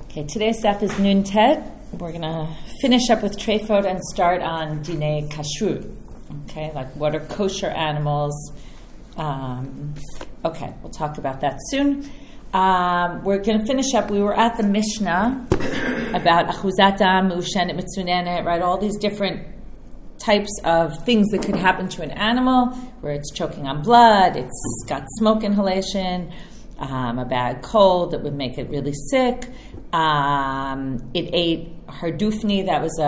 Okay, today's daf is Nun Tet. We're going to finish up with Treifot and start on Dinei Kashrut. Okay, like what are kosher animals? Okay, we'll talk about that soon. We're going to finish up. We were at the Mishnah about Achuzat Dam, Meushenet, Mitzunenet, right? All these different types of things that could happen to an animal, where it's choking on blood, it's got smoke inhalation, a bad cold that would make it really sick. It ate hardufni, that was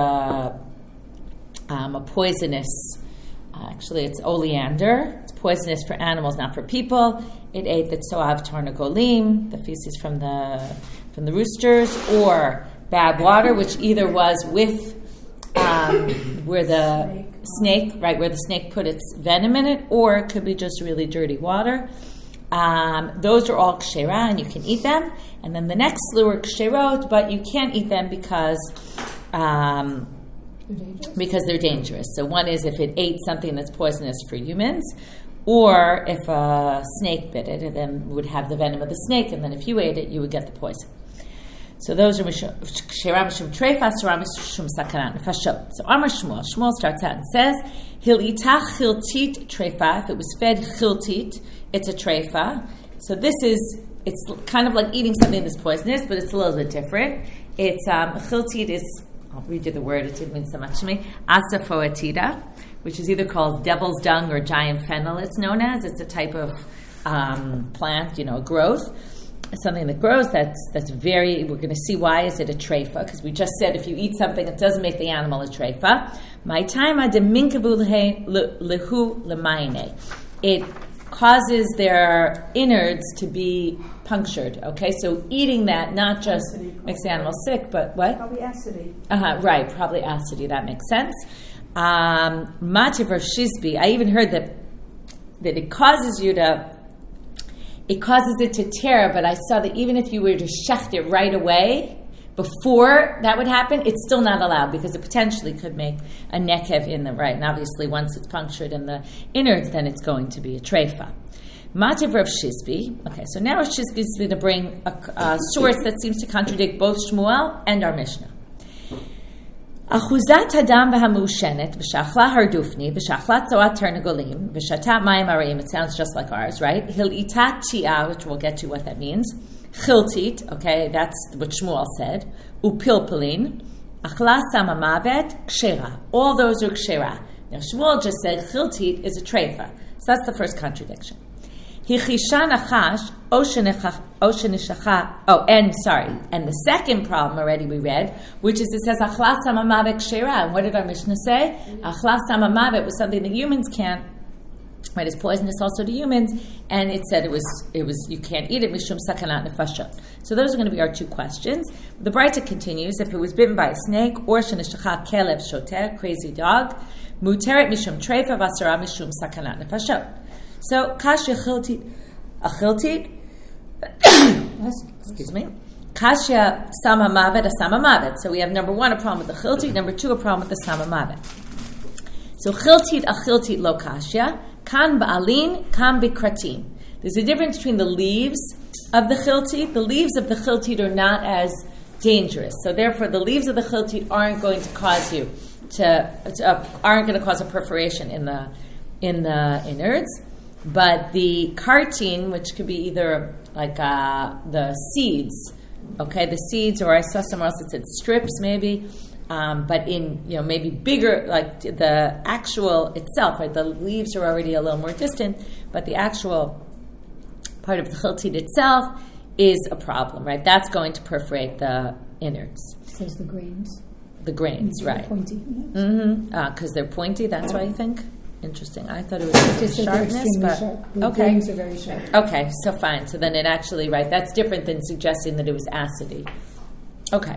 a poisonous, actually it's oleander. It's poisonous for animals, not for people. It ate the tzoav tarnagolim, the feces from the roosters, or bad water, which either was with where the snake, right, where the snake put its venom in it, or it could be just really dirty water. Those are all kshera, and you can eat them. And then the next slew are ksherot, but you can't eat them because they're dangerous. So one is if it ate something that's poisonous for humans, or if a snake bit it, and then would have the venom of the snake, and then if you ate it, you would get the poison. So those are kshera mishum treifa, asura mishum sakana nefashot. So Amar Shmuel starts out and says, Hilitach chiltit treifa. If it was fed chiltit, it's a treifa. So it's kind of like eating something that's poisonous, but it's a little bit different. It's chiltit is, I'll read you the word, it didn't mean so much to me, asafoetida, which is either called devil's dung or giant fennel, it's known as. It's a type of plant, growth. It's something that grows that's very, we're going to see why is it a treifa, because we just said if you eat something, it doesn't make the animal a treifa. My time lehu lemaine. It causes their innards to be punctured. Okay, so eating that not just makes the animal sick, but what? Probably acidy. Right, probably acidy. That makes sense. Mativ or shizbi. I even heard that it causes you to. It causes it to tear, but I saw that even if you were to shecht it right away, before that would happen, it's still not allowed because it potentially could make a nekev in the right. And obviously, once it's punctured in the innards, then it's going to be a treifa. Mativ Rav Shizbi. Okay, so now Rav Shizbi is going to bring a source that seems to contradict both Shmuel and our Mishnah. Achuzat hadam v'hamushenet v'shachla hardufni v'shachla tzoat ternagolim v'shatat mayim areim. It sounds just like ours, right? Hilitat tia, which we'll get to what that means. Chiltit, okay, that's what Shmuel said. Upilpilin, achla samamavet kshera. All those are kshera. Now Shmuel just said chiltit is a treifa, so that's the first contradiction. Hichisha nachash oshenishacha. And the second problem already we read, which is it says achlas samamavet kshera. And what did our Mishnah say? Achlas samamavet was something that humans can't. Right, it's poisonous also to humans, and it said it was you can't eat it mishum sakanat nefashot. So those are going to be our two questions. The Braita continues: if it was bitten by a snake or shenishacha kelev shoter, crazy dog, muteret mishum treifa v'asara mishum sakanat nefashot. So kashya chiltit, excuse me, kashya samamavet a samamavet. So we have number one a problem with the chiltit, number two a problem with the samamavet. So chiltit a chiltit lo kashya. Kan ba'alin, kan bikratin. There's a difference between the leaves of the chiltit. The leaves of the chiltit are not as dangerous. So therefore, the leaves of the chiltit aren't going to cause you aren't going to cause a perforation in the innards. But the cartine, which could be either like the seeds, okay, the seeds, or I saw somewhere else it said strips maybe. But in, maybe bigger, like the actual itself, right? The leaves are already a little more distant, but the actual part of the chiltit itself is a problem, right? That's going to perforate the innards. Says the grains. The grains, right? Pointy. Because they're pointy. That's why you think. Interesting. I thought it was just sharpness, but sharp. The okay. grains are very sharp. Okay, so fine. So then it actually, right? That's different than suggesting that it was acidy. Okay.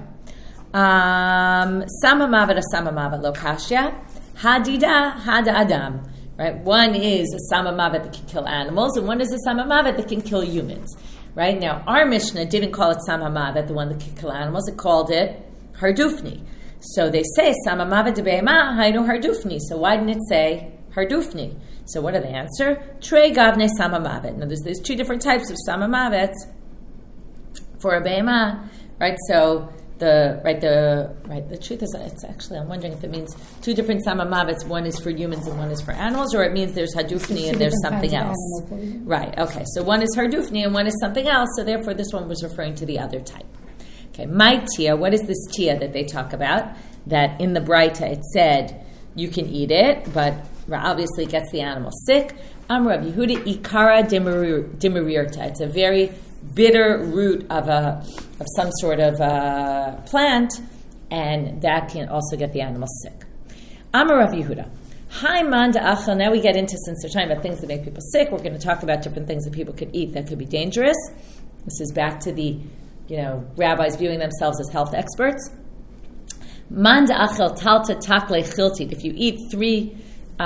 Samamavet a samamavet lo kashya, hadida hada adam. Right, one is a samamavet that can kill animals, and one is a samamavet that can kill humans. Right now, our Mishnah didn't call it samamavet, the one that can kill animals. It called it hardufni. So they say samamavet de be'ema haynu hardufni. So why didn't it say hardufni? So what do they answer? Trei gavne samamavet. Now there's two different types of samamavets. For a be'ema, right? So the truth is, it's actually, I'm wondering if it means two different samamavits. One is for humans and one is for animals, or it means there's hadufni and there's something else. Right, okay. So one is hadufni and one is something else, so therefore this one was referring to the other type. Okay, my tia, what is this tia that they talk about? That in the Braita it said you can eat it, but obviously it gets the animal sick. Amar Rav Yehuda ikara demirirta. It's a very bitter root of some sort of plant, and that can also get the animal sick. Amar Rav Yehuda. Hi man da'achal. Now we get into, since we're talking about things that make people sick, we're going to talk about different things that people could eat that could be dangerous. This is back to the, rabbis viewing themselves as health experts. Man da'achal talta takle chiltit. If you eat three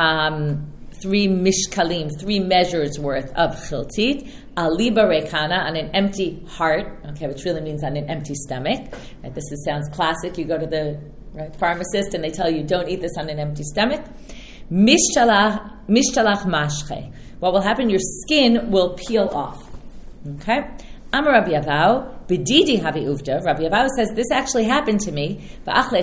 mishkalim, 3 measures worth of chiltit, aliba rekana, on an empty heart, okay, which really means on an empty stomach. Right, sounds classic. You go to the pharmacist and they tell you don't eat this on an empty stomach. Mishtalach mashche. What will happen? Your skin will peel off. Okay. Amar Rabbi Yavau, b'didi havi uvda. Rabbi Yavau says, this actually happened to me. I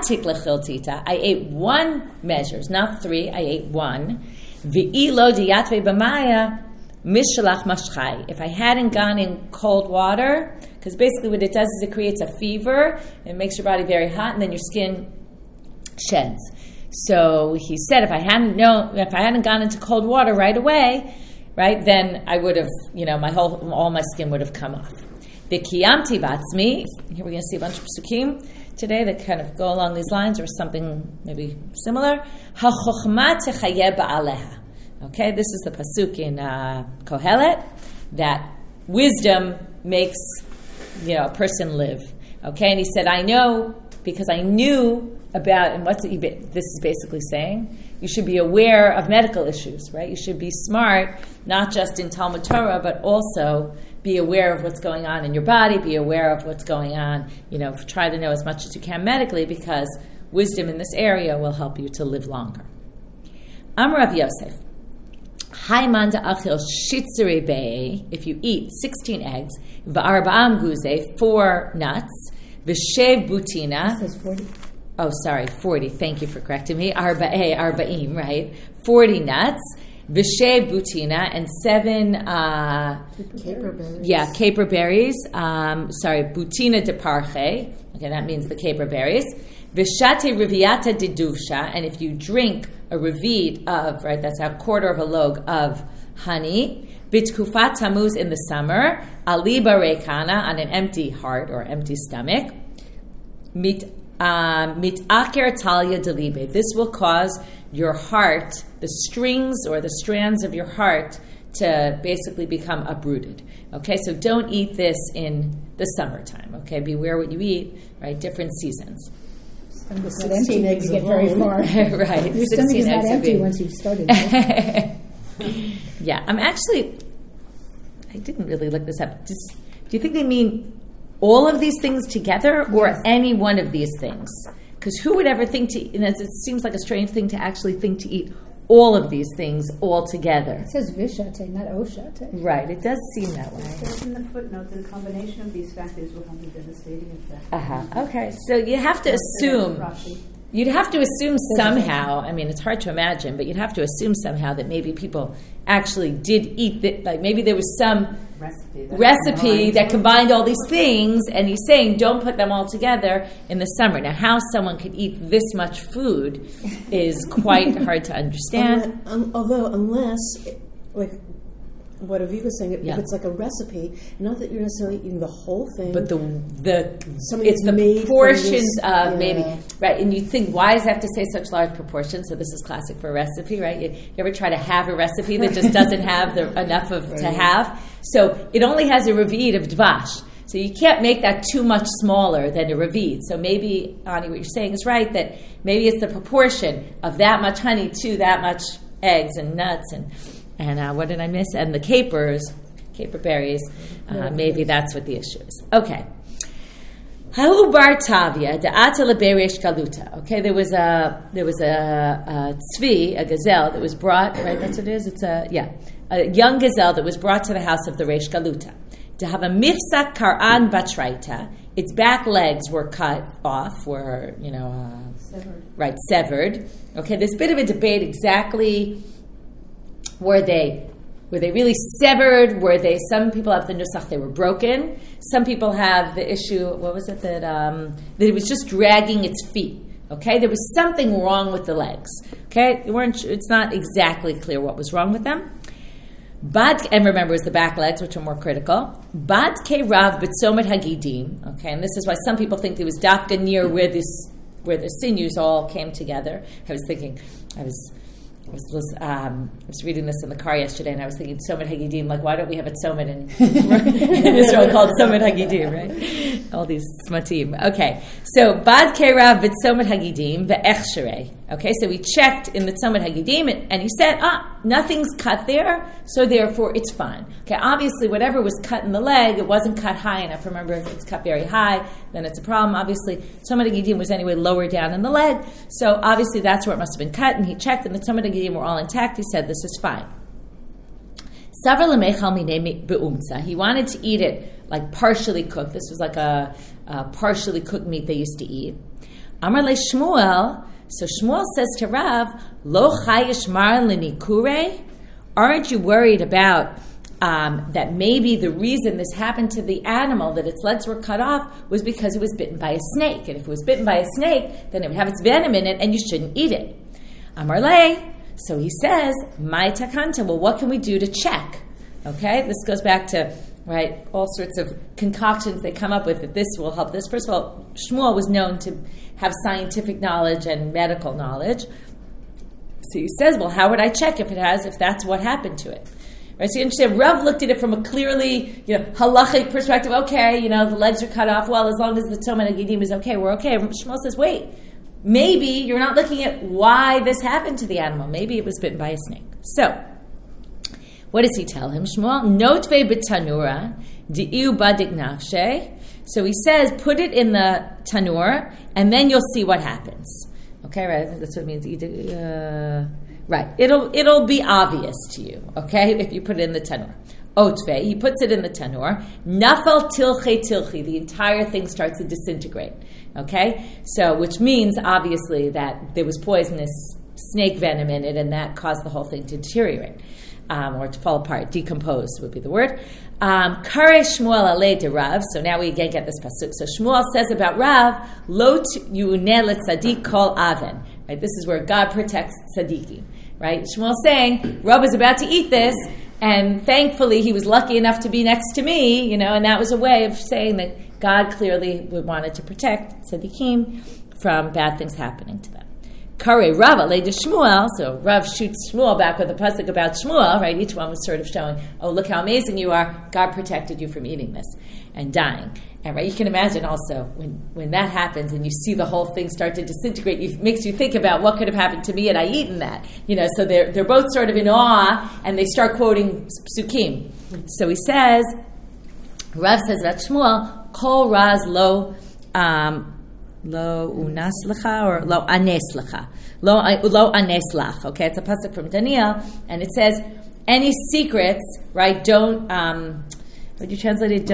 ate 1 measure, not 3, I ate 1. V'ilo diyatve b'maya mishalach mashchai. If I hadn't gone in cold water, because basically what it does is it creates a fever, it makes your body very hot, and then your skin sheds. So he said, if I hadn't gone into cold water right away, right, then I would have, all my skin would have come off. V'kiyamti batzmi. Here we're going to see a bunch of psukim today that kind of go along these lines, or something maybe similar. Ha-chochma techayeh ba'aleha. Okay, this is the pasuk in Kohelet, that wisdom makes, a person live. Okay, and he said, I know, because I knew about, and this is basically saying, you should be aware of medical issues, right? You should be smart, not just in Talmud Torah, but also be aware of what's going on in your body, be aware of what's going on, try to know as much as you can medically, because wisdom in this area will help you to live longer. Amar Rav Yosef, Haimanda achil shitzuri bei, if you eat 16 eggs, v'arba'am guze, 4 nuts, v'shev butina. It says 40. Oh, sorry, 40. Thank you for correcting me. Arba'im, right? 40 nuts, v'shev butina, and 7 caper berries. Yeah, caper berries. Butina de parche. Okay, that means the caper berries. V'shate riviata de duvsha, and if you drink a revid of, right, that's a quarter of a log of honey, bitkufat tamuz, in the summer, aliba rekana, on an empty heart or empty stomach, mitaker talia delibe. This will cause your heart, the strings or the strands of your heart, to basically become uprooted. Okay, so don't eat this in the summertime. Okay, beware what you eat, right? Different seasons. Stomach is not empty when you get very far. Right. Your stomach is not empty once you've started. Yeah, I didn't really look this up. Do you think they mean all of these things together, or yes, any one of these things? Because who would ever think to, it seems like a strange thing to actually think to eat all of these things all together. It says vishate, not oshate. Right, it does seem that way. It says in the footnote that the combination of these factors will have a devastating effect. Okay, so you have to assume, you'd have to assume somehow, it's hard to imagine, but you'd have to assume somehow that maybe people actually did eat, like maybe there was some recipe that combined all these things, and he's saying don't put them all together in the summer. Now, how someone could eat this much food is quite hard to understand. Unless, like what Aviva was saying, if it's like a recipe, not that you're necessarily eating the whole thing, but it's the proportions of maybe, right? And you think, why does it have to say such large proportions? So this is classic for a recipe, right? You ever try to have a recipe that just doesn't have enough to have? So it only has a revid of dvash. So you can't make that too much smaller than a revid. So maybe, Ani, what you're saying is right, that maybe it's the proportion of that much honey to that much eggs and nuts and what did I miss? And the caper berries. Maybe that's what the issue is. Okay. Ha'u bar tavia da'ata leberesh galuta. Okay, there was a tzvi, a gazelle that was brought. Right, that's what it is. It's a young gazelle that was brought to the house of the Reish Galuta. To have a mifsak karan batraita. its back legs were cut off, were, severed. Okay, there's a bit of a debate exactly, were they really severed? Some people have the nusach, they were broken. Some people have the issue, what was it, that it was just dragging its feet. Okay, there was something wrong with the legs. Okay, it's not exactly clear what was wrong with them. And remember, it's the back legs, which are more critical. Bad ke rav b'tzomet hagidim. Okay, and this is why some people think it was dafka near where the sinews all came together. I was reading this in the car yesterday, and I was thinking Tzomet Hagidim, like, why don't we have a Tzomet in Israel called Tzomet Hagidim, right? All these smatim. Okay, so Bad Kerav v'Tzomet Hagidim v'Echsherei. Okay, so we checked in the Tzomet Hagidim, and he said, nothing's cut there, so therefore it's fine. Okay, obviously whatever was cut in the leg, it wasn't cut high enough. Remember, if it's cut very high, then it's a problem. Obviously, Tzomet Hagidim was anyway lower down in the leg, so obviously that's where it must have been cut, and he checked, and the Tzomet Hagidim were all intact. He said, this is fine. He wanted to eat it like partially cooked. This was like a partially cooked meat they used to eat. Amar le Shmuel. So Shmuel says to Rav, Lo chayish mar l'nikure? Aren't you worried about that maybe the reason this happened to the animal, that its legs were cut off, was because it was bitten by a snake? And if it was bitten by a snake, then it would have its venom in it, and you shouldn't eat it. Amar le. So he says, Mai takanta. Well, what can we do to check? Okay, this goes back to all sorts of concoctions they come up with that this will help this. First of all, Shmuel was known to have scientific knowledge and medical knowledge. So he says, well, how would I check if that's what happened to it? Right? So you understand, Rav looked at it from a clearly, halachic perspective. Okay, the legs are cut off. Well, as long as the Tzomet Hagidim is okay, we're okay. Shmuel says, wait, maybe you're not looking at why this happened to the animal. Maybe it was bitten by a snake. So, what does he tell him? Shmuel, notvei b'tanura di'iu badik nafshe. So he says, put it in the tanur, and then you'll see what happens. Okay, right? I think that's what it means. Right. It'll be obvious to you, okay, if you put it in the tanur. Otvei, he puts it in the tanur. Nafal tilchi. The entire thing starts to disintegrate. Okay? So, which means, obviously, that there was poisonous snake venom in it, and that caused the whole thing to deteriorate. Or to fall apart, decompose would be the word. Kare Shmuel alei de Rav. So now we again get this pasuk. So Shmuel says about Rav, Lo yu'neh letzadik kol aven. Right, this is where God protects tzaddikim. Right, Shmuel's saying Rav was about to eat this, and thankfully he was lucky enough to be next to me. And that was a way of saying that God clearly wanted to protect tzaddikim from bad things happening to them. Kare Rav alei de Shmuel. So Rav shoots Shmuel back with a pasuk about Shmuel, right? Each one was sort of showing, oh, look how amazing you are. God protected you from eating this and dying. And right, you can imagine also when that happens and you see the whole thing start to disintegrate, it makes you think about what could have happened to me had I eaten that. So they're both sort of in awe, and they start quoting psukim. So he says, Rav says about Shmuel, Kol Raz lo unas lecha or lo anes lecha. Lo anes lach. Okay, it's a pasuk from Daniel, and it says, any secrets, right, don't, would you translate it?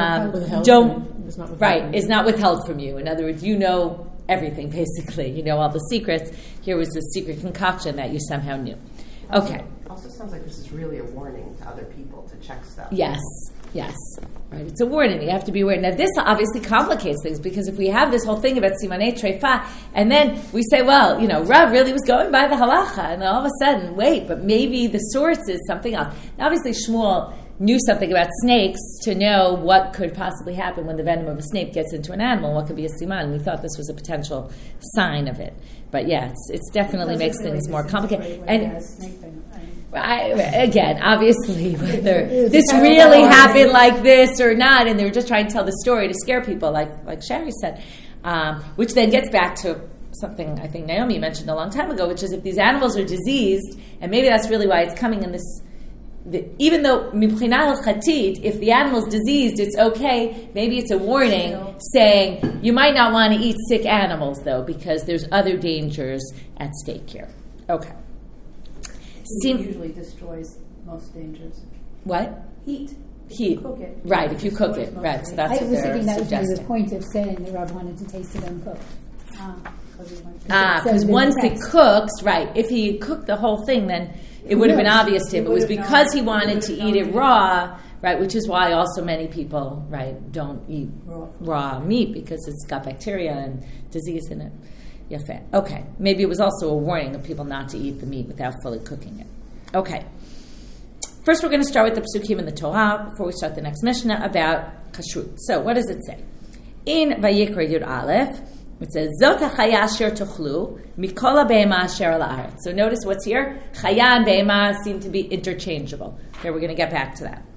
Is not withheld from you. In other words, you know everything, basically. You know all the secrets. Here was a secret concoction that you somehow knew. Okay. Also sounds like this is really a warning to other people to check stuff. Yes. Right, it's a warning. You have to be aware. Now, this obviously complicates things, because if we have this whole thing about simanei treifa, and then we say, well, Rav really was going by the halacha, and then all of a sudden, wait, but maybe the source is something else. Now, obviously, Shmuel knew something about snakes to know what could possibly happen when the venom of a snake gets into an animal, what could be a siman. We thought this was a potential sign of it. But yeah, it's definitely makes things more complicated. And again, obviously, whether this really happened like this or not, and they were just trying to tell the story to scare people, like Sherry said, which then gets back to something I think Naomi mentioned a long time ago, which is if these animals are diseased, and maybe that's really why it's coming in this. Even though mibchinah al-chatid, if the animal's diseased, it's okay. Maybe it's a warning saying you might not want to eat sick animals, though, because there's other dangers at stake here. Okay. Heat usually destroys most dangers. What? Heat heat. Cook it. Right, if you cook it. Right, so that's I what was they're thinking that was suggesting. the point of saying the Rav wanted to taste it uncooked. Because once it cooks, right, if he had cooked the whole thing, then it would have been obvious to him. It was because he wanted to eat it raw, right, which is why also many people, right, don't eat raw meat because it's got bacteria and disease in it. Yafeh. Okay, maybe it was also a warning of people not to eat the meat without fully cooking it. Okay. First, we're going to start with the Psukim in the Torah before we start the next Mishnah about kashrut. So, what does it say? In Vayikra Yud Aleph, it says, Zot ha-chaya asher tochlu, mikol ha-behema asher al haaretz. So notice what's here. Chaya and behema seem to be interchangeable. Okay, we're going to get back to that.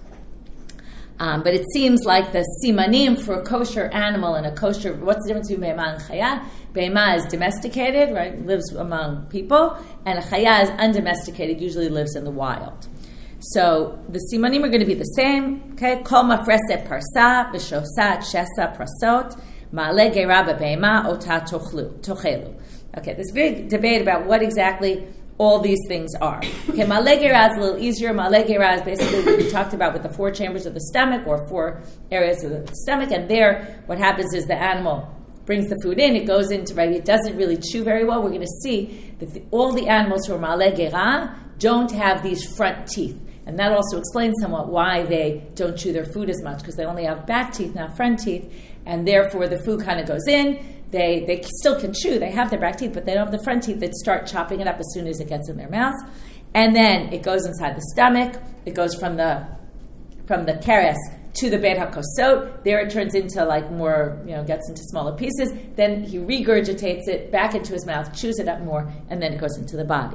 But it seems like the simanim for a kosher animal and a kosher, what's the difference between behema and chaya? Behema is domesticated, right, lives among people, and a chaya is undomesticated, usually lives in the wild. So the simanim are going to be the same. Okay, kol mafreset parsa, v'shosat shesa prasot, ma'ale gera b'behema ota tochelu. Okay, there's a big debate about what exactly all these things are. Okay, ma'ale gera is a little easier. Ma'ale gera is basically what we talked about with the 4 chambers of the stomach or 4 areas of the stomach, and there what happens is the animal brings the food in, it goes into, right, it doesn't really chew very well. We're going to see that all the animals who are ma'ale gera don't have these front teeth. And that also explains somewhat why they don't chew their food as much, because they only have back teeth, not front teeth, and therefore the food kind of goes in. They still can chew, they have their back teeth, but they don't have the front teeth that start chopping it up as soon as it gets in their mouth. And then it goes inside the stomach, it goes from the keres to the Beit HaKosot. There it turns into like more, gets into smaller pieces. Then he regurgitates it back into his mouth, chews it up more, and then it goes into the body.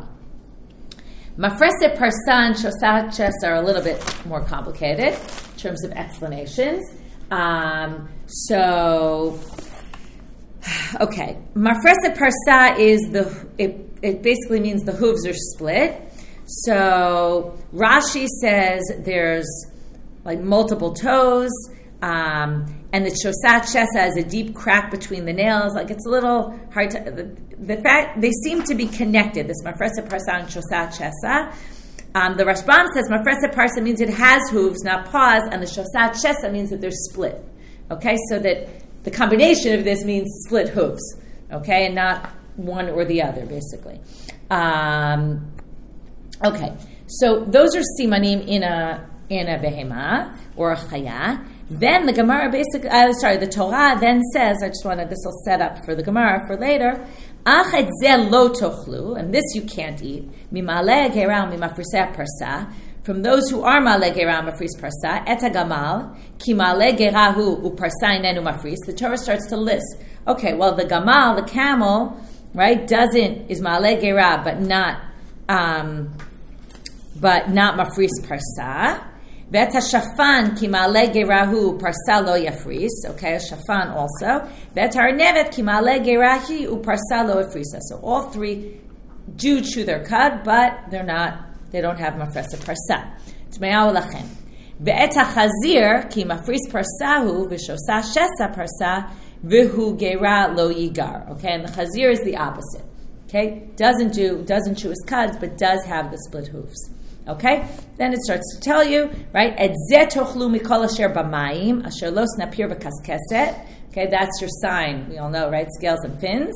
Mafreset parsa and shosat ches are a little bit more complicated in terms of explanations. Okay, mafreset parsa is it basically means the hooves are split. So Rashi says there's like multiple toes, and the shosat shesa is a deep crack between the nails. Like it's a little hard to. The fact they seem to be connected. This mafreset parsa and shosat shesa. The Rashbam says mafreset parsa means it has hooves, not paws, and the shosat shesa means that they're split. Okay, so that the combination of this means split hooves. Okay, and not one or the other, basically. Okay, so those are simanim in a behema or a chaya. Then the Gemara basically, the Torah then says, this will set up for the Gemara for later, ach et zeh lo tochlu, and this you can't eat, mimale gera mimafriseh parsa, from those who are male gera mafris parsa, et gamal, ki male gera hu uparsa inenu mafris. The Torah starts to list. Okay, well the gamal, the camel, right, is male gera, but not mafris parsa. Vet hashafan ki ma'ale gerahu parsa lo yafris. Okay, shafan also. Vet harnevet ki ma'ale gerahi uparsa lo yafrisa. So all 3 do chew their cud, but they don't have mafresa parsa. T'me'au lachem. Vet hachazir ki mafris parsahu v'shosa shesa parsa v'hu gera lo yigar. Okay, and the chazir is the opposite. Okay, doesn't chew his cuds, but does have the split hooves. Okay, then it starts to tell you, right? Et zeh tochlu mikol asher b'mayim asher lo snapir v'kaskeset. Okay, that's your sign. We all know, right? Scales and fins.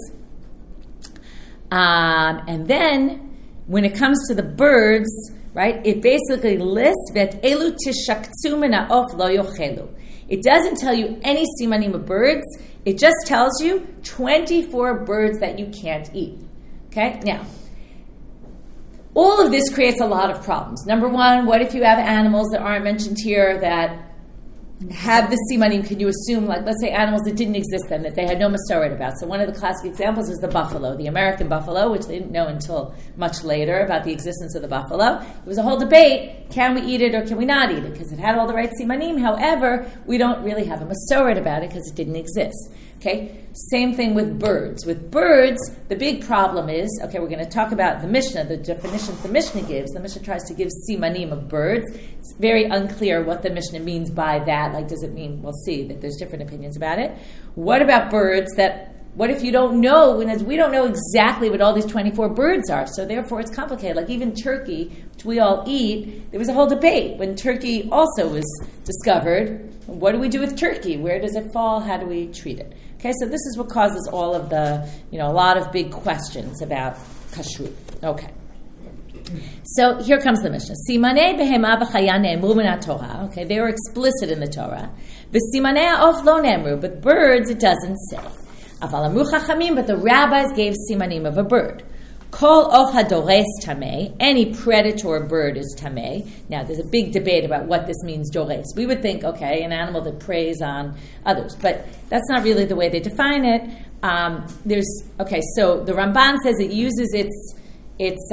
And then when it comes to the birds, right? It basically lists vet elu tishaktu min ha'of lo yochelu. It doesn't tell you any simanim of birds. It just tells you 24 birds that you can't eat. Okay, now. All of this creates a lot of problems. Number one, what if you have animals that aren't mentioned here that have the simanim? Can you assume, like, let's say animals that didn't exist then, that they had no masoret about? So one of the classic examples is the buffalo, the American buffalo, which they didn't know until much later about the existence of the buffalo. There was a whole debate, can we eat it or can we not eat it? Because it had all the right simanim. However, we don't really have a masoret about it because it didn't exist. Okay, same thing with birds. With birds, the big problem is, okay, we're going to talk about the Mishnah, the definitions the Mishnah gives. The Mishnah tries to give simanim of birds. It's very unclear what the Mishnah means by that. Like, does it mean, we'll see, that there's different opinions about it. What about birds that what if you don't know? And as we don't know exactly what all these 24 birds are, so therefore it's complicated. Like even turkey, which we all eat, there was a whole debate when turkey also was discovered. What do we do with turkey? Where does it fall? How do we treat it? Okay, so this is what causes all of the, a lot of big questions about kashrut. Okay. So here comes the Mishnah. Simanei behema v'chaya ne'emru min haTorah. Okay, they were explicit in the Torah. V'simanei ha'of lo ne'emru, but birds it doesn't say. Aval amru chachamim, but the rabbis gave simanim of a bird. Kol of hadores tamei, any predator bird is tamei. Now, there's a big debate about what this means, dores. We would think, okay, an animal that preys on others, but that's not really the way they define it. So the Ramban says it uses its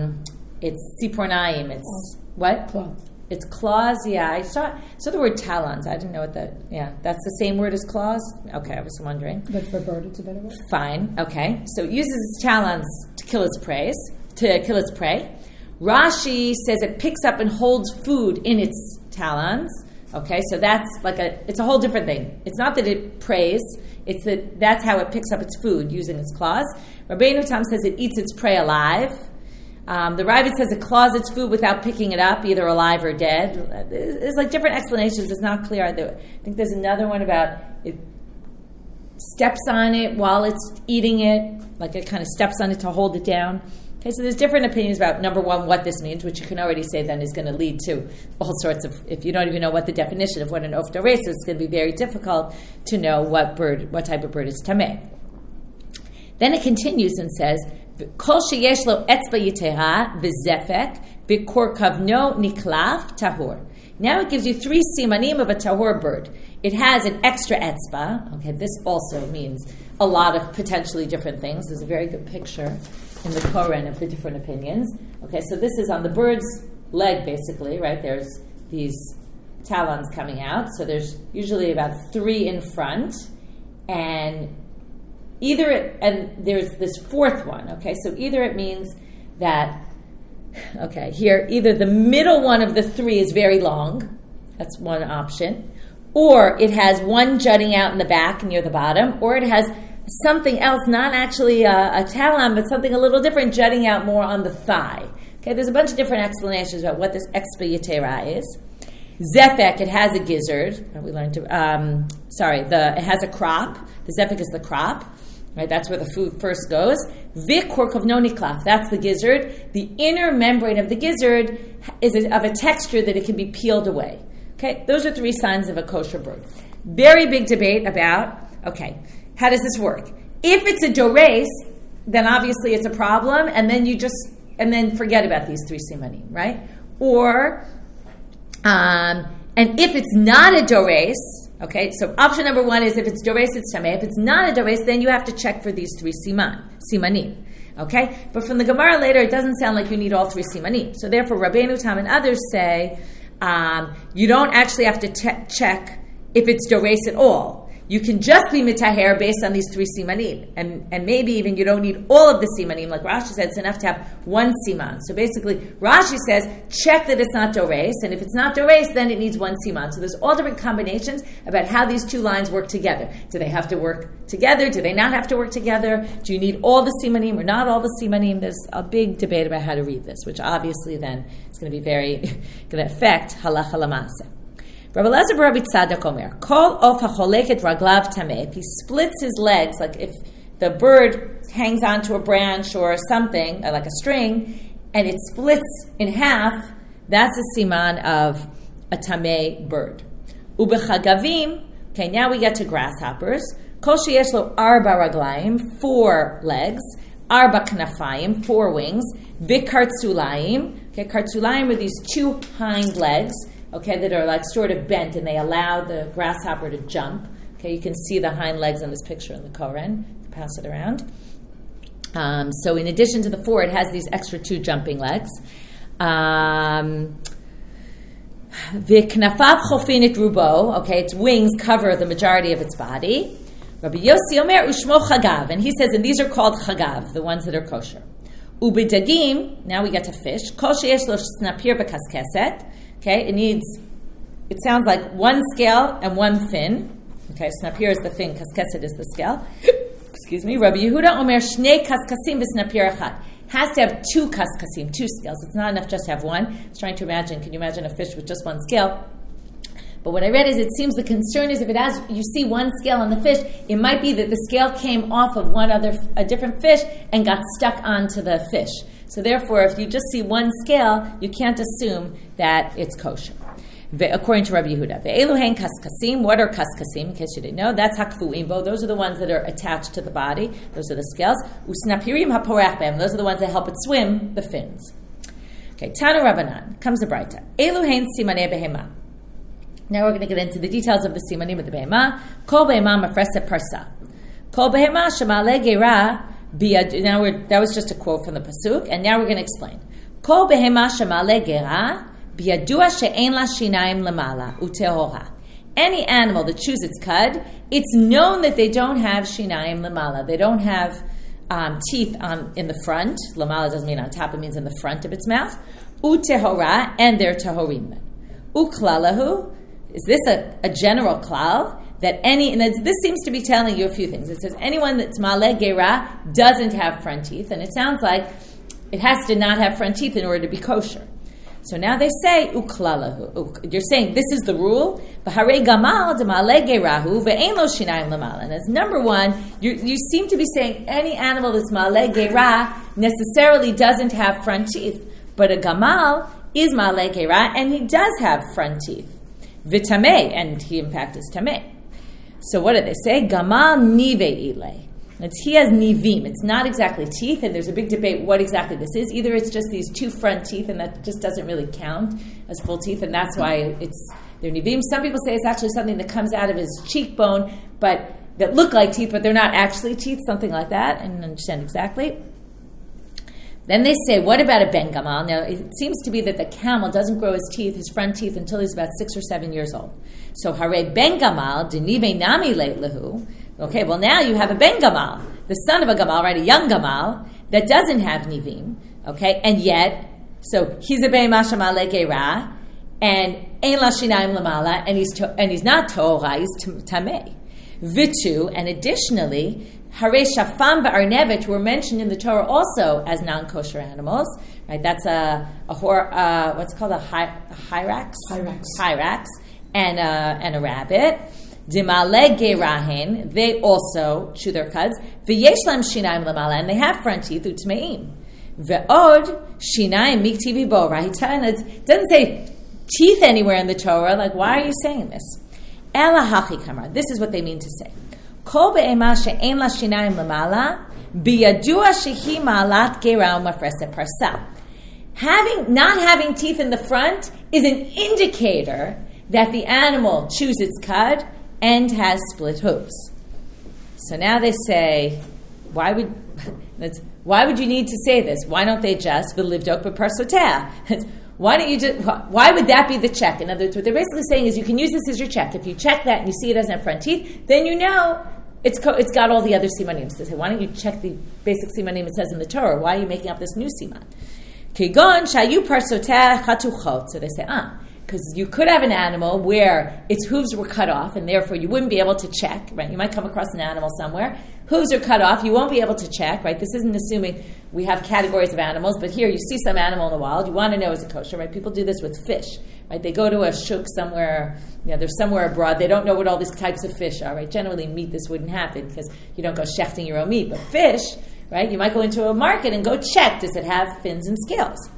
tzipornaim, it's what? Claws. It's claws, yeah. I saw the word talons. I didn't know what that's the same word as claws? Okay, I was wondering. But for bird, it's a better word? Fine, okay. So it uses its talons to kill its prey. Rashi says it picks up and holds food in its talons. Okay, so that's it's a whole different thing. It's not that it preys, it's that's how it picks up its food, using its claws. Rabbeinu Tam says it eats its prey alive. The Ravid says it claws its food without picking it up, either alive or dead. There's different explanations. It's not clear. I think there's another one about it steps on it while it's eating it, like it kind of steps on it to hold it down. Okay, so there's different opinions about, number one, what this means, which you can already say then is going to lead to all sorts of, if you don't even know what the definition of what an of dores is, it's going to be very difficult to know what type of bird is tameh. Then it continues and says, Kol sheyesh lo etzba yitera v'zefek v'kor kavno niklaf tahor. Now it gives you 3 simanim of a tahor bird. It has an extra etzba. Okay, this also means a lot of potentially different things. There's a very good picture in the Koran of the different opinions. Okay, so this is on the bird's leg, basically, right? There's these talons coming out. So there's usually about 3 in front, and there's this 4th one, okay? So either it means that, here, either the middle one of the 3 is very long, that's one option, or it has one jutting out in the back near the bottom, or it has something else, not actually a talon, but something a little different, jutting out more on the thigh. Okay, there's a bunch of different explanations about what this expa yetera is. Zefek, it has a gizzard. We learned to, it has a crop. The zefek is the crop. Right, that's where the food first goes. Vikor kavno niklaf, that's the gizzard. The inner membrane of the gizzard is of a texture that it can be peeled away. Okay, those are 3 signs of a kosher bird. Very big debate about, how does this work? If it's a dores, then obviously it's a problem, and then forget about these 3 simanim, right? Or, and if it's not a dores, okay, so option number 1 is if it's dores, it's tameh. If it's not a dores, then you have to check for these 3 simanim. Okay? But from the Gemara later, it doesn't sound like you need all 3 simanim. So therefore, Rabbeinu Tam and others say you don't actually have to check if it's dores at all. You can just be mitaher based on these 3 simanim. And maybe even you don't need all of the simanim. Like Rashi said, it's enough to have 1 siman. So basically, Rashi says, check that it's not dores. And if it's not dores, then it needs 1 siman. So there's all different combinations about how these 2 lines work together. Do they have to work together? Do they not have to work together? Do you need all the simanim or not all the simanim? There's a big debate about how to read this, which obviously then is going to be going to affect halacha l'maaseh. Rabbi Elazar Rabbi Tzadok Omer, Kol of hacholeket raglav tameh. If he splits his legs, like if the bird hangs onto a branch or something, like a string, and it splits in half, that's a siman of a tameh bird. Ubechagavim, now we get to grasshoppers. Kol sheyesh lo arba raglayim, 4 legs. Arba knafayim, 4 wings. Vikartzulayim, kartzulayim are these 2 hind legs, that are sort of bent, and they allow the grasshopper to jump. Okay, you can see the hind legs in this picture in the Koran. Pass it around. So in addition to the 4, it has these extra 2 jumping legs. V'knafav chofin et rubo. Its wings cover the majority of its body. Rabbi Yossi Omer ushmo chagav, and he says, and these are called chagav, the ones that are kosher. Ubidagim, now we get to fish. Kol sheyesh lo snapir v'kaskeset. It sounds like 1 scale and 1 fin. Snapir is the fin, kaskeset is the scale. Rabbi Yehuda Omer Shnei Kaskasim V'Snapir Echad. Has to have 2 kaskasim, 2 scales. It's not enough just to have one. I was trying to imagine, can you imagine a fish with just one scale? But what I read is it seems the concern is if it has, you see one scale on the fish, it might be that the scale came off of a different fish and got stuck onto the fish. So therefore, if you just see one scale, you can't assume that it's kosher. According to Rabbi Yehuda. Ve'eluhen kaskasim, what are kaskasim? In case you didn't know, that's hakfu'imbo. Those are the ones that are attached to the body. Those are the scales. Usnapirim haporach behem. Those are the ones that help it swim, the fins. Okay, Tanu Rabbanan. Comes the Braita. Eluhen simanei behema. Now we're going to get into the details of the simanim of the behema. Kol behema mafreset parsa. Kol behema shemale gera biyad. Now that was just a quote from the pasuk, and now we're going to explain. Kol behema shemale gera biyadua she'en la shinayim lemala utehora. Any animal that chews its cud, it's known that they don't have shinayim lemala. They don't have teeth in the front. Lemala doesn't mean on top; it means in the front of its mouth. Utehora, and they're tahorim. Uklalahu. Is this a general klal that this seems to be telling you a few things. It says anyone that's maleh gera doesn't have front teeth, and it sounds like it has to not have front teeth in order to be kosher. So now they say uklalahu. You're saying this is the rule. V'harei gamal demaleh gerahu ve'ein lo shinayim lemala. And as number one, you seem to be saying any animal that's maleh gera necessarily doesn't have front teeth, but a gamal is maleh gera and he does have front teeth. V'tamei, and he in fact is tamei. So what do they say? Gamal nive ilay. He has nivim. It's not exactly teeth, and there's a big debate what exactly this is. Either it's just these 2 front teeth, and that just doesn't really count as full teeth, and that's why they're nivim. Some people say it's actually something that comes out of his cheekbone, but that look like teeth, but they're not actually teeth, something like that. I don't understand exactly. Then they say, what about a ben gamal? Now, it seems to be that the camel doesn't grow his front teeth, until he's about 6 or 7 years old. So, hare ben gamal, denive nami lehu. Okay, well now you have a ben gamal, the son of a gamal, right? A young gamal that doesn't have nivim. Okay, and yet, so he's a behema shemaleh gera, and ein la shinayim lemala, and he's not tohora, he's tamei. Vitu, and additionally, hare shafam v'arnevet were mentioned in the Torah also as non-kosher animals, right? That's what's called a hyrax. Hyrax, and a rabbit. Dimale gerahin, they also chew their cuds. V'yesh lam shinayim lemala, and they have front teeth utmeim. Ve'od shinayim miktivi bo, right? And it doesn't say teeth anywhere in the Torah. Like, why are you saying this? Ela hachi kamar. This is what they mean to say. Kol be'ema she'en la shinayim lemala biyadua shehi ma'alat gera u'mafreset parsa. Not having teeth in the front is an indicator that the animal chews its cud and has split hooves. So now they say, why would you need to say this? Why don't they just v'livdok b'parsotea? Why would that be the check? In other words, what they're basically saying is you can use this as your check. If you check that and you see it doesn't have front teeth, then you know it's got all the other simanim. So they say, why don't you check the basic simanim it says in the Torah? Why are you making up this new siman? Kegon shayu parsotea chatuchot. So they say, because you could have an animal where its hooves were cut off, and therefore you wouldn't be able to check, right? You might come across an animal somewhere, hooves are cut off, you won't be able to check, right? This isn't assuming we have categories of animals, but here you see some animal in the wild, you want to know is it kosher, right? People do this with fish, right? They go to a shuk somewhere, they're somewhere abroad, they don't know what all these types of fish are, right? Generally meat, this wouldn't happen because you don't go shechting your own meat, but fish, right? You might go into a market and go check, does it have fins and scales?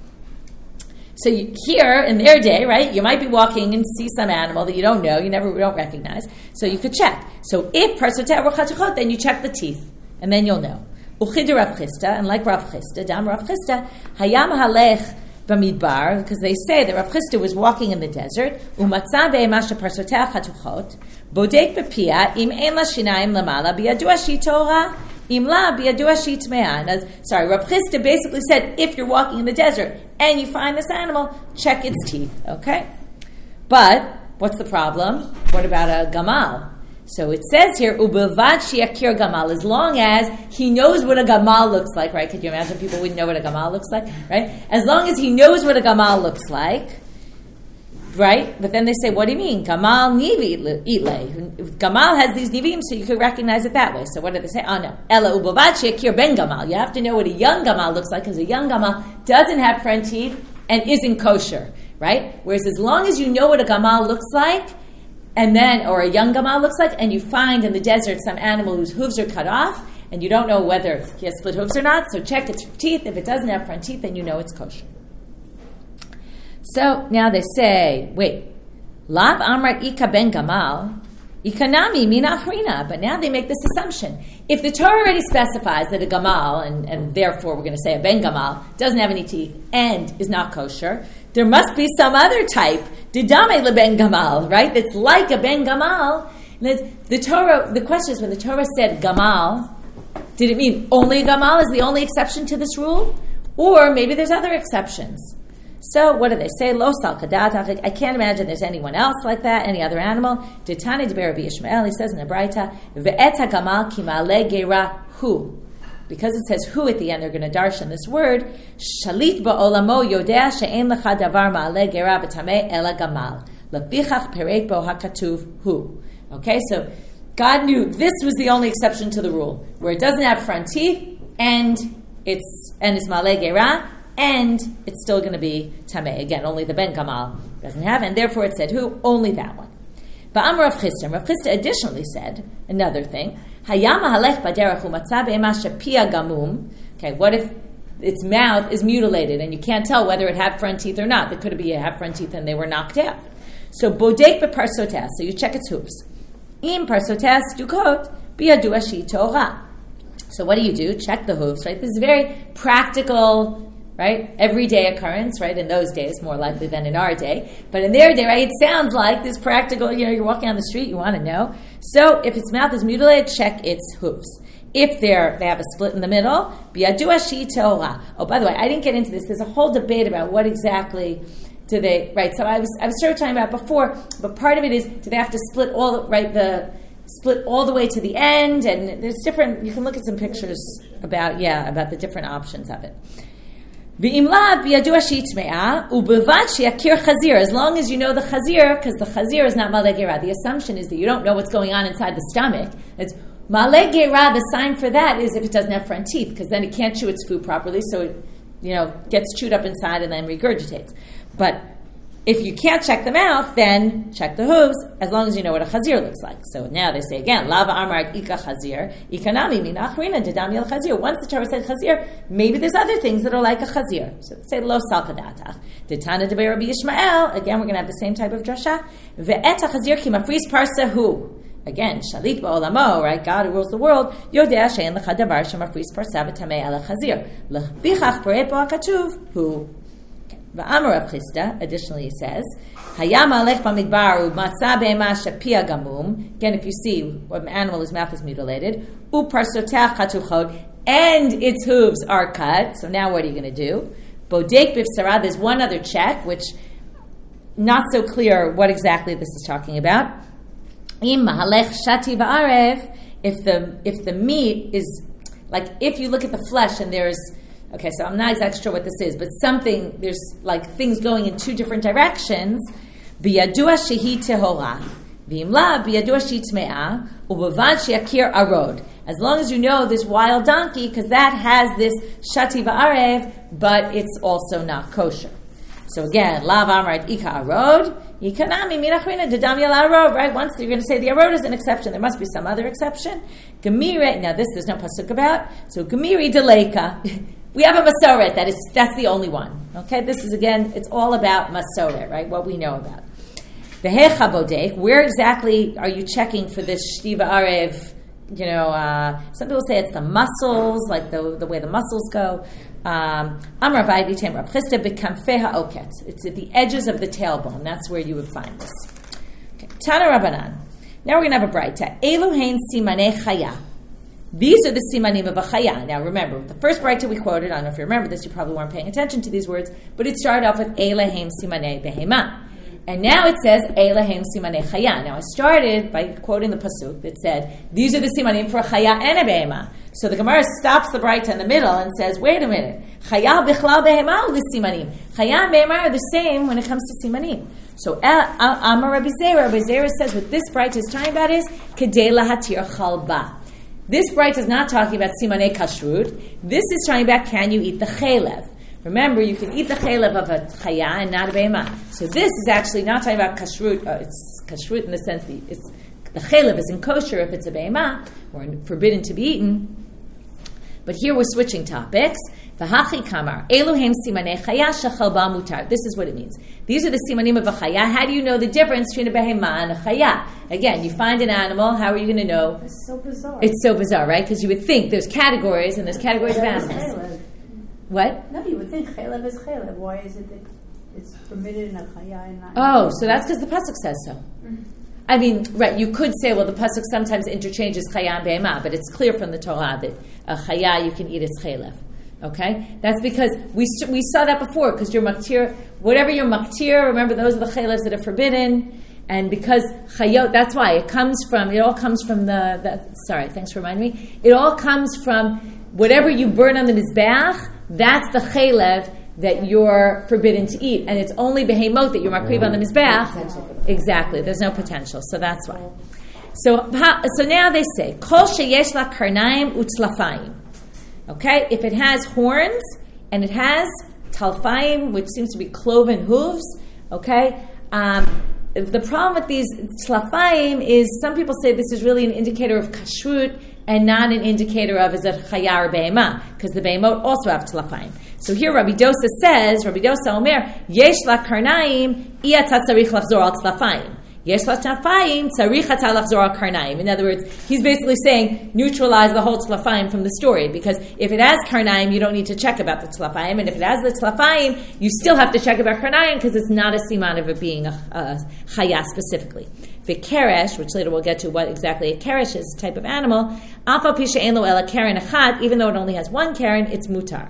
So here, in their day, right, you might be walking and see some animal that you don't know, you don't recognize, so you could check. So if parsoteh were chatuchot, then you check the teeth, and then you'll know. Uchid Rav Chisda, and like Rav Chisda, Dam Rav Chisda, hayam halech b'midbar, because they say that Rav Chisda was walking in the desert, umatzah be'ema sheparsoteh chatuchot, bodek b'pia, im ein la shinayim lamala, biyadua shi Torah, Rav Chisda basically said, if you're walking in the desert and you find this animal, check its teeth, okay? But, what's the problem? What about a gamal? So it says here, Ubilvad shiakir gamal, as long as he knows what a gamal looks like, right? Could you imagine people wouldn't know what a gamal looks like, right? As long as he knows what a gamal looks like, Right? But then they say, what do you mean? Gamal nivi itle. Gamal has these nivim, so you could recognize it that way. So what do they say? Oh no. Ela ubavad she'akir ben gamal. You have to know what a young gamal looks like, because a young gamal doesn't have front teeth and isn't kosher. Right? Whereas as long as you know what a gamal looks like, and then, or a young gamal looks like, and you find in the desert some animal whose hooves are cut off, and you don't know whether he has split hooves or not, so check its teeth. If it doesn't have front teeth, then you know it's kosher. So now they say, wait, Lav Amrat Ika ben Gamal, Ikanami mina achrina. But now they make this assumption. If the Torah already specifies that a Gamal, and therefore we're going to say a ben Gamal, doesn't have any teeth and is not kosher, there must be some other type, Didame le ben Gamal, right? That's like a ben Gamal. The Torah, the question is, when the Torah said Gamal, did it mean only Gamal is the only exception to this rule? Or maybe there's other exceptions. So what do they say? Lo sal kadat. I can't imagine there's anyone else like that, any other animal. Ditani de Rabbi Ishmael, he says in the Braita, ve'et hagamal ki ma'ale gera hu. Because it says hu at the end, they're going to darshan this word. Shalit ba'olamo yodea she'en lecha davar ma'ale gera v'tameh ela gamal. Lepichach pereit bo hakatuv hu. Okay, so God knew this was the only exception to the rule, where it doesn't have front teeth and it's ma'ale gera, and it's still going to be tameh. Again, only the ben gamal doesn't have, and therefore it said who? Only that one. But Amar Rav Chisda. Rav Chisda additionally said another thing. Hayama halech baderech umatza be'ema shepia gamum. Okay, what if its mouth is mutilated and you can't tell whether it had front teeth or not? There could be it had front teeth and they were knocked out. So bodek beparsotes. So you check its hooves. Im parsotes dukot biyadu ashi torah. So what do? Check the hooves. Right. This is very practical. Right? Everyday occurrence, right? In those days, more likely than in our day. But in their day, right, it sounds like this practical, you're walking on the street, you want to know. So if its mouth is mutilated, check its hooves. If they have a split in the middle, biyadu ashi teora. Oh, by the way, I didn't get into this. There's a whole debate about what exactly do they, right? So I was sort of talking about before, but part of it is, do they have to split all the way to the end? And there's different, you can look at some pictures about the different options of it. As long as you know the chazir, because the chazir is not maleh gera. The assumption is that you don't know what's going on inside the stomach. It's maleh gera. The sign for that is if it doesn't have front teeth, because then it can't chew its food properly, so it gets chewed up inside and then regurgitates. But if you can't check the mouth, then check the hooves, as long as you know what a chazir looks like. So now they say again, lava amart ika chazir, ikanami min achrina dedami el chazir. Once the Torah said chazir, maybe there's other things that are like a chazir. So they say lo sal kadatach. Detana de Rabbi Ishmael. Again, we're going to have the same type of drasha. Ve'et chazir ki mafris parsahu. Again, shalit ba'olamo, right? God who rules the world. Yodea she'en lecha davar shemafris parsa v'tamei el chazir. Lebichach pereit bo hakatuv hu. V'amar Rav Chisda, additionally he says, Hayama alech b'midbar u'matza be'ema shapia gamum. Again, if you see an animal whose mouth is mutilated, u'parsotach chatuchod, and its hooves are cut. So now what are you going to do? Bodek b'vsara, there's one other check, which not so clear what exactly this is talking about. Im mahalech shati v'arev, if the meat is, like if you look at the flesh and there's, okay, so I'm not exactly sure what this is, but there's like things going in two different directions. Biyadua shehi tehora, v'imla biyadua shehi tme'ah, u'bavad she'akir arod. As long as you know this wild donkey, because that has this shati v'arev, but it's also not kosher. So again, lav amrat ika arod, ikanami mirachrina dedam yal arod, right? Once you're going to say the arod is an exception, there must be some other exception. Gemiri, now this there's no pasuk about, so gemiri deleka. We have a Masoret, that's the only one. Okay, this is again, it's all about Masoret, right? What we know about. Vehecha bodek, where exactly are you checking for this shtiva arev? Some people say it's the muscles, like the way the muscles go. Amar Abai v'tem Rav Chisda b'kamfei ha'oket. It's at the edges of the tailbone. That's where you would find this. Okay. Tana Rabbanan. Now we're going to have a braita. Elu hein simanei chaya. These are the simanim of a chaya. Now remember, the first braita we quoted, I don't know if you remember this, you probably weren't paying attention to these words, but it started off with Eilehem simanei behema. And now it says Eilehem simanei chaya. Now I started by quoting the pasuk that said, these are the simanim for a chaya and a behema. So the Gemara stops the braita in the middle and says, wait a minute, Chaya bichlal behema u'lisimanim. Chaya and behema are the same when it comes to simanim. So Amar Rabbi Zera says what this bright is talking about is kedei lahatir chalba. This bright is not talking about simanei kashrut. This is talking about can you eat the chaylev. Remember, you can eat the chaylev of a chaya and not a behema. So this is actually not talking about kashrut. It's kashrut in the sense that the chaylev is in kosher if it's a behema, or forbidden to be eaten. But here we're switching topics. V'hachi kamar eluhem simanei chaya shechalba mutar. This is what it means. These are the simanim of a chaya. How do you know the difference between a behema and a chaya? Again, you find an animal. How are you going to know? It's so bizarre. It's so bizarre, right? Because you would think there's categories and there's categories of animals. What? No, you would think chaylev is chaylev. Why is it that it's permitted in a chaya and not? Oh, so that's because the pasuk says so. Mm-hmm. I mean, right? You could say, well, the pasuk sometimes interchanges chaya and behema, but it's clear from the Torah that a chaya you can eat its chaylev. Okay, that's because we saw that before. Because you're maktir, whatever you're maktir. Remember, those are the chaylevs that are forbidden. And because chayot, that's why it all comes from sorry, thanks for reminding me. It all comes from whatever you burn on the mizbeach. That's the chaylev that you're forbidden to eat, and it's only behemot that you're makriv on the mizbeach. Exactly, there's no potential, so that's why. So now they say kol sheyesh la karnaim utzlafayim. Okay, if it has horns and it has talfayim, which seems to be cloven hooves. Okay. The problem with these tlafayim is some people say this is really an indicator of kashrut and not an indicator of is it chaya or behema, because the behemot also have tlafayim. So here Rabbi Dosa says, Rabbi Dosa Omer, yesh la karnaim, iya tatzarich lachzor al tlafayim. Yesh la tlafayim, tzarich lachzor al karnaim. In other words, he's basically saying neutralize the whole tlafayim from the story, because if it has karnaim, you don't need to check about the tlafayim, and if it has the tlafayim, you still have to check about karnaim because it's not a siman of it being a chaya specifically. The keresh, which later we'll get to what exactly a keresh is, a type of animal, afa pisha ein lo ela keren achat, even though it only has one keren, it's mutar.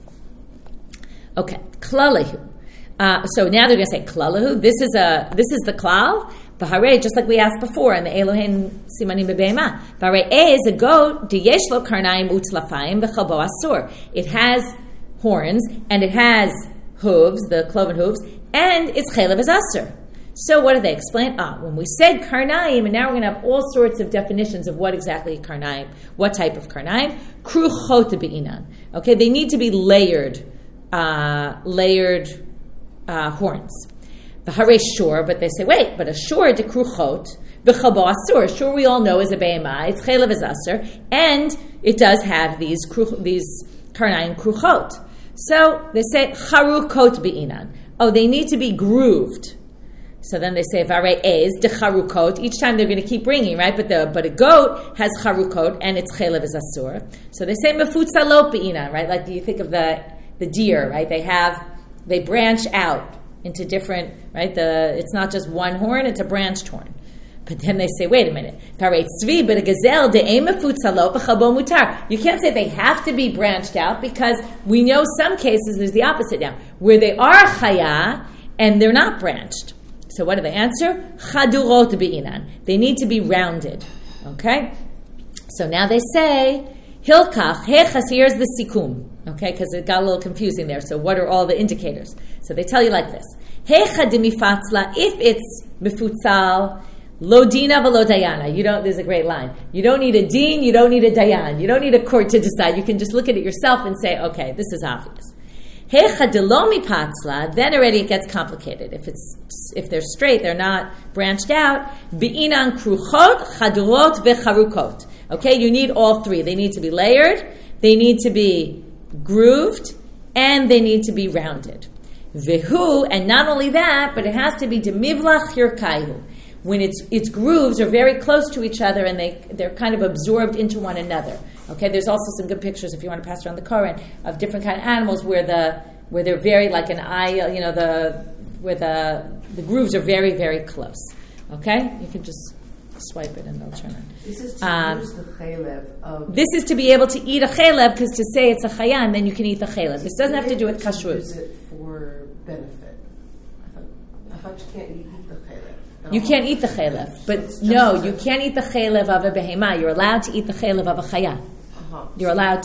Okay, klalahu. So now they're going to say klalahu. This is the klal. V'harei, just like we asked before, in the Elohim simanim b'beima. V'harei is a goat. Diyesh lo karnaim utzlafayim v'chalbo asur. It has horns and it has hooves, the cloven hooves, and its chaylev is asur. So what do they explain? When we said karnaim, and now we're going to have all sorts of definitions of what exactly karnaim, what type of karnaim. Kruchot be'inan. Okay, they need to be layered horns. V'harei shor, but they say, wait, but a shor de kruchot, v'chalbo asur. Shor we all know is a be'ema, its chaylev is asur, and it does have these karnaim kruchot. So they say charukot be'inan. Oh, they need to be grooved. So then they say v'harei ez de charukot. Each time they're going to keep bringing, right? But a goat has charukot and its chaylev is asur. So they say mefutzalot be'inan, right? Like you think of the deer, right? They branch out into different, right? It's not just one horn, it's a branched horn. But then they say, wait a minute. You can't say they have to be branched out, because we know some cases there's the opposite now, where they are chaya and they're not branched. So what do they answer? Chadurot be'inan. They need to be rounded. Okay? So now they say, Hilkach, hechas, here's the sikum. Okay, because it got a little confusing there. So what are all the indicators? So they tell you like this. Hecha de mifatzla, if it's mifutzal, lo dina v'lo dayana. There's a great line. You don't need a din, you don't need a dayan. You don't need a court to decide. You can just look at it yourself and say, okay, this is obvious. Hecha de lo mipatzla, then already it gets complicated. If they're straight, they're not branched out. Be'inan kruchot, chadurot, v'charukot. Okay, you need all three. They need to be layered, they need to be grooved, and they need to be rounded. Vehu, and not only that, but it has to be demivlach hirkaihu. When its grooves are very close to each other and they're kind of absorbed into one another. Okay, there's also some good pictures if you want to pass around the Koran of different kind of animals where they're very like an eye, where the grooves are very, very close. Okay, you can just swipe it and they'll turn on. This is to use the chaylev of... This is to be able to eat a chaylev, because to say it's a chaya and then you can eat the chaylev. This doesn't have to do with kashrut. Use it for benefit. I thought you can't eat the chaylev. You can't eat the chaylev, but you can't eat the chaylev of a behema. You're allowed to eat the chaylev of a chaya. You're allowed to.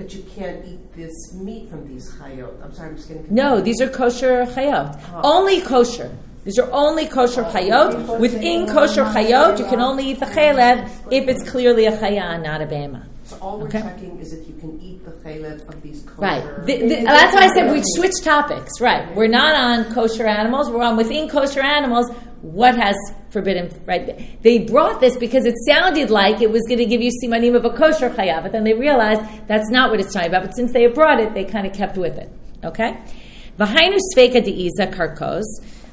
But you can't eat this meat from these chayot. I'm sorry, I'm just getting confused. No, these are kosher chayot. Only kosher. These are only kosher chayot. Within kosher chayot, you can only eat the chaylev if it's clearly a chaya, not a behema. So all we're checking is if you can eat the chaylev of these kosher... Right. That's why I said we switch topics. Right. We're not on kosher animals. We're on within kosher animals. What has forbidden... Right. They brought this because it sounded like it was going to give you simanim of a kosher chaya, but then they realized that's not what it's talking about. But since they had brought it, they kind of kept with it. Okay? V'hainu sveika de'iza karkos.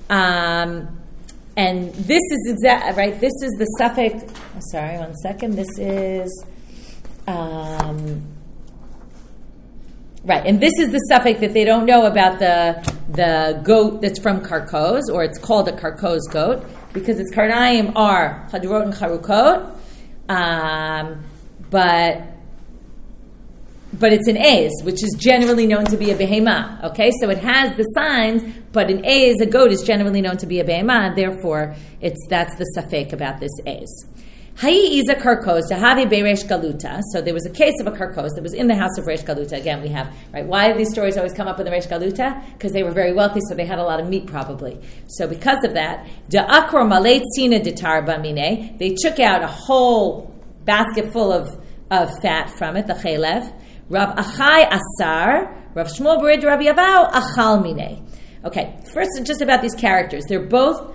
And this is exact, right? This is the suffix. Sorry, 1 second. This is right, and this is the suffix that they don't know about the goat that's from Karkos, or it's called a Karkos goat because its karnaim are chadurot and charukot, but it's an A's, which is generally known to be a behema. Okay, so it has the signs, but an A's, a goat, is generally known to be a behema, and therefore that's the safek about this A's. Hayi iza karkos dahavi beresh galuta. So there was a case of a karkos that was in the house of Reish Galuta. Again, we have, right, why do these stories always come up in the Reish Galuta? Because they were very wealthy, so they had a lot of meat probably. So because of that, da'akor malei tzina ditar bamine, they took out a whole basket full of fat from it, the chaylev. Rav Achai Asar, Rav Shmuel Berid Rabbi Yavau Achal Minei. Okay, first just about these characters. They're both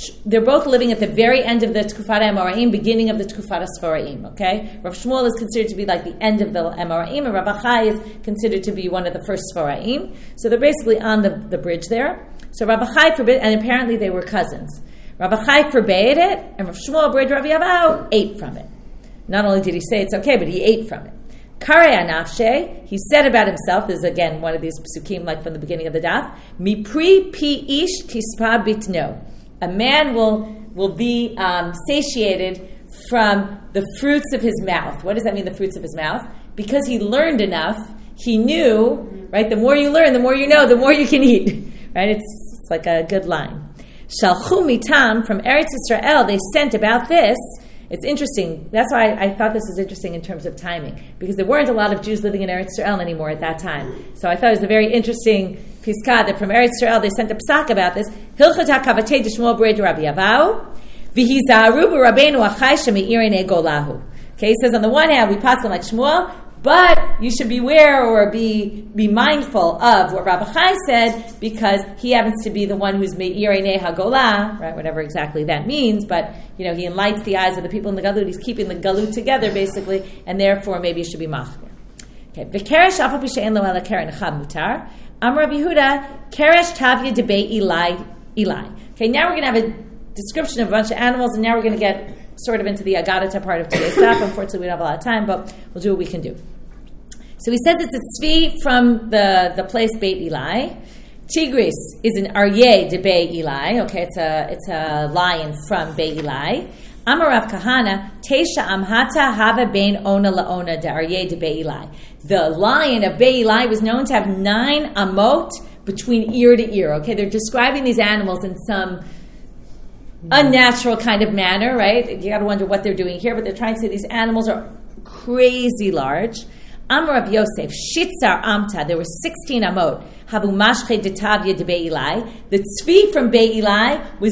living at the very end of the Tkufat Amoraim, beginning of the Tkufat Sforaim. Okay, Rav Shmuel is considered to be like the end of the Amoraim, and Rav Achai is considered to be one of the first Sforaim. So they're basically on the bridge there. So Rav Achai forbid, and apparently they were cousins. Rav Achai forbade it, and Rav Shmuel Berid Rabbi Yavau ate from it. Not only did he say it's okay, but he ate from it. Karei anafshe, he said about himself, this is again one of these psukim like from the beginning of the daf, Mipri pi ish tispa bitno. A man will be satiated from the fruits of his mouth. What does that mean, the fruits of his mouth? Because he learned enough, he knew, right? The more you learn, the more you know, the more you can eat. Right? It's like a good line. Shalchu mitam, from Eretz Yisrael, they sent about this. It's interesting. That's why I thought this was interesting in terms of timing, because there weren't a lot of Jews living in Eretz Yisrael anymore at that time. So I thought it was a very interesting piskah that from Eretz Yisrael they sent a psak about this. Hilchot HaKavatei d'Shmuel Berid Rabbi Yavau v'hizaru b'Rabbeinu Achai sheme'irei golahu. Okay, he says on the one hand we pass them like Shmuel, but you should beware or be mindful of what Rabbi Chai said, because he happens to be the one who's me'irei hagolah, right? Whatever exactly that means, but he enlightens the eyes of the people in the galut. He's keeping the galut together, basically, and therefore maybe you should be machmir. Okay, v'keresh afa p'she'en lo ela keren echad mutar. Amar Rav Yehuda keresh tavya debei Eli. Okay, now we're going to have a description of a bunch of animals, and now we're going to get sort of into the Agadata part of today's stuff. Unfortunately, we don't have a lot of time, but we'll do what we can do. So he says it's a tzvi from the place Beit Eli. Tigris is an aryeh de Beit Eli. Okay, it's a lion from Beit Eli. Amar Rav Kahana Teisha Amhata Hava Bein Ona Laona de aryeh de Beit Eli. The lion of Beit Eli was known to have 9 amot between ear to ear. Okay, they're describing these animals in some unnatural kind of manner, right? You got to wonder what they're doing here, but they're trying to say these animals are crazy large. Amar of Yosef, Shitzar Amta, there were 16 amot. Havu Mashche de Tavya de Beit Eli. The tzvi from Beit Eli was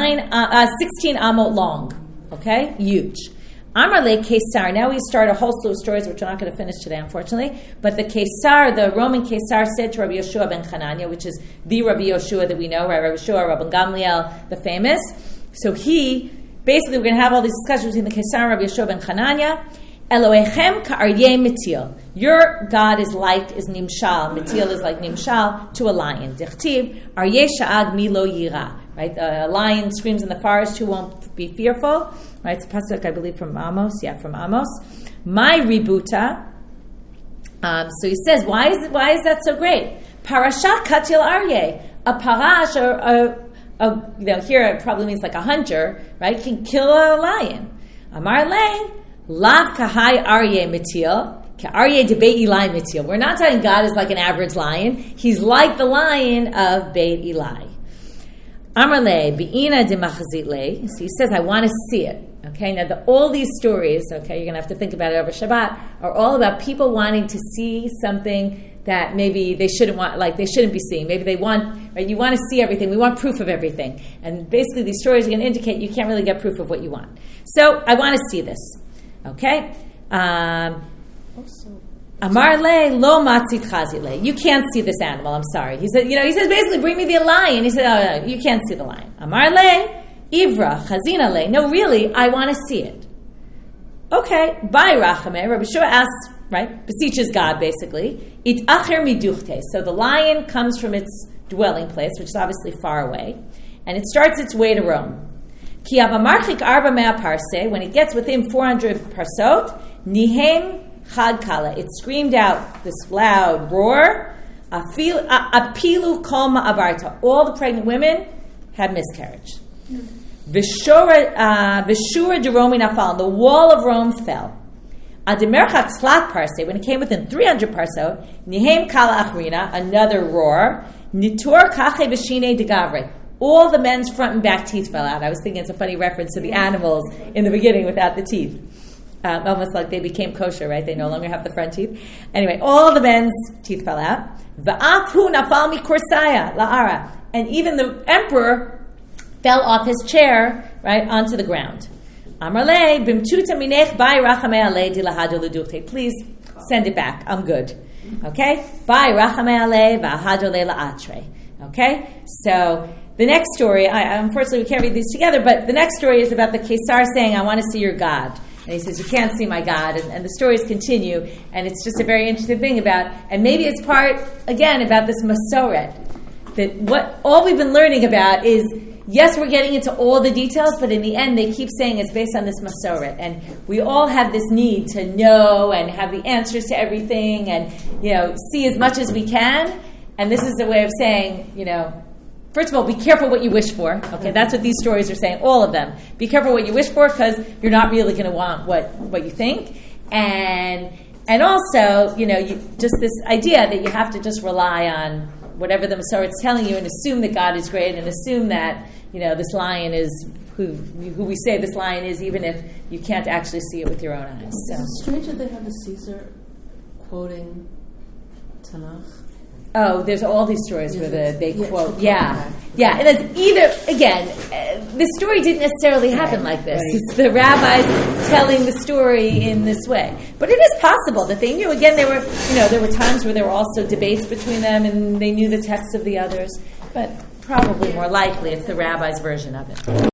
16 amot long. Okay? Huge. Amar le Kesar. Now we start a whole slew of stories, which we're not going to finish today, unfortunately. But the Kesar, the Roman Kesar, said to Rabbi Yeshua ben Chananya, which is the Rabbi Yeshua that we know, right? Rabbi Yeshua, Rabbi Gamliel, the famous. So we're going to have all these discussions between the Kesar and Rabbi Yeshua ben Chananya. Elohechem ka'aryeh metil. Your God is nimshal. Metil is like nimshal to a lion. Dichtiv aryeh sha'ag mi lo yira. Right, a lion screams in the forest. Who won't be fearful? Right, it's a pasuk I believe from Amos. Yeah, from Amos. My ributa. So he says, why is that so great? Parasha katil aryeh. A parash or here it probably means like a hunter, right? Can kill a lion. Amar le. Lav kahai aryeh metil, ka aryeh de Beit Eli metil. We're not saying God is like an average lion. He's like the lion of Beit Eli. Amar le, bi'ina de machazit le. So he says, I want to see it. Okay, now all these stories, okay, you're going to have to think about it over Shabbat, are all about people wanting to see something that maybe they shouldn't be seeing. Maybe they want, right? You want to see everything. We want proof of everything. And basically these stories are going to indicate you can't really get proof of what you want. So I want to see this. Okay? Amar le lo matzit chazile. You can't see this animal. I'm sorry. He says basically, bring me the lion. He said, oh, no, you can't see the lion. Amar le ivra chazina le. No, really, I want to see it. Okay. Bye rachame. Rabbi Shua asks, right? Beseeches God, basically. It acher miduchte. So the lion comes from its dwelling place, which is obviously far away, and it starts its way to Rome. Ki avamarchik arba mea parse. When it gets within 400 parsot, nihem chad kala. It screamed out this loud roar. Apilu kol ma'abarta. All the pregnant women had miscarriage. Vishura deromi nafal. The wall of Rome fell. Adimerchak slat parse. When it came within 300 parsot, nihem kala achrina. Another roar. Nitur kache v'shine degavre. All the men's front and back teeth fell out. I was thinking it's a funny reference to the animals in the beginning without the teeth. Almost like they became kosher, right? They no longer have the front teeth. Anyway, all the men's teeth fell out. V'afu nafal mi kursaya la'ara. And even the emperor fell off his chair, right, onto the ground. Amarle bimtuta minech bai rachamei alei dilahadu l'duchte. Please send it back. I'm good. Okay? Bai rachamei alei v'ahadu le la'atre. Okay? So the next story, unfortunately we can't read these together, but the next story is about the Kesar saying, I want to see your God. And he says, you can't see my God. And the stories continue. And it's just a very interesting thing about, and maybe it's part, again, about this Masoret. That all we've been learning about is, yes, we're getting into all the details, but in the end, they keep saying it's based on this Masoret. And we all have this need to know and have the answers to everything and, see as much as we can. And this is a way of saying, first of all, be careful what you wish for. Okay, that's what these stories are saying, all of them. Be careful what you wish for because you're not really going to want what you think. And also, just this idea that you have to just rely on whatever the Masorah is telling you and assume that God is great and assume that, this lion is who we say this lion is, even if you can't actually see it with your own eyes. So. Is it strange that they have the Caesar quoting Tanakh? Oh, there's all these stories where they quote. Yeah. And it's either, again, the story didn't necessarily happen like this. Right. It's the rabbis telling the story in this way. But it is possible that they knew. Again, there were times where there were also debates between them and they knew the texts of the others. But probably more likely it's the rabbi's version of it.